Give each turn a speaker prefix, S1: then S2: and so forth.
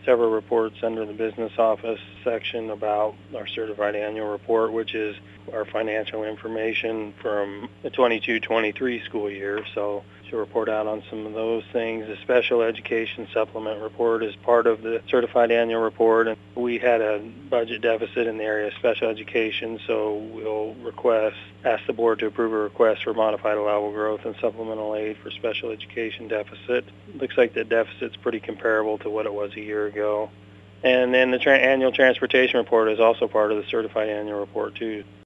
S1: several reports under the business office section about our certified annual report, which is our financial information from the 22-23 school year. So to report out on some of those things. The special education supplement report is part of the certified annual report, and we had a budget deficit in the area of special education, so we'll ask the board to approve a request for modified allowable growth and supplemental aid for special education deficit. Looks like the deficit's pretty comparable to what it was a year ago. And then the annual transportation report is also part of the certified annual report too.